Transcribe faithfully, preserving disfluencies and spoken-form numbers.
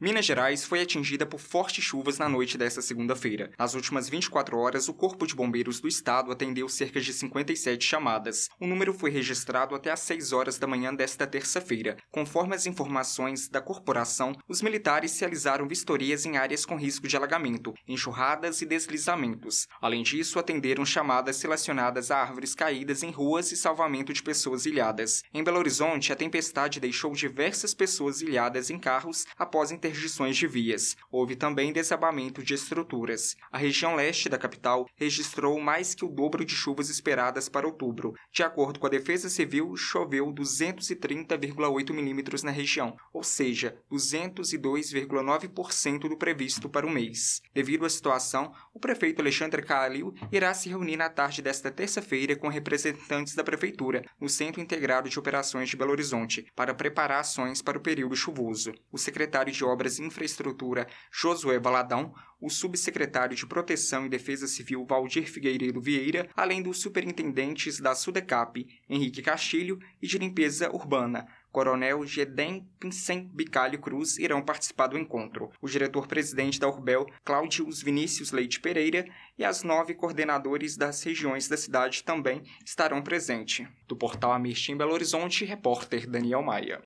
Minas Gerais foi atingida por fortes chuvas na noite desta segunda-feira. Nas últimas vinte e quatro horas, o Corpo de Bombeiros do Estado atendeu cerca de cinquenta e sete chamadas. O número foi registrado até às seis horas da manhã desta terça-feira. Conforme as informações da corporação, os militares realizaram vistorias em áreas com risco de alagamento, enxurradas e deslizamentos. Além disso, atenderam chamadas relacionadas a árvores caídas em ruas e salvamento de pessoas ilhadas. Em Belo Horizonte, a tempestade deixou diversas pessoas ilhadas em carros após interdições de vias. Houve também desabamento de estruturas. A região leste da capital registrou mais que o dobro de chuvas esperadas para outubro. De acordo com a Defesa Civil, choveu duzentos e trinta vírgula oito milímetros na região, ou seja, duzentos e dois vírgula nove por cento do previsto para o mês. Devido à situação, o prefeito Alexandre Calil irá se reunir na tarde desta terça-feira com representantes da prefeitura no Centro Integrado de Operações de Belo Horizonte para preparar ações para o período chuvoso. O secretário de Obras e Infraestrutura, Josué Valadão, o subsecretário de Proteção e Defesa Civil, Valdir Figueiredo Vieira, além dos superintendentes da SUDECAP, Henrique Castilho, e de Limpeza Urbana, Coronel Gedem Pincem Bicalho Cruz, irão participar do encontro. O diretor-presidente da Urbel, Cláudios Vinícius Leite Pereira, e as nove coordenadores das regiões da cidade também estarão presentes. Do portal Amirtim Belo Horizonte, repórter Daniel Maia.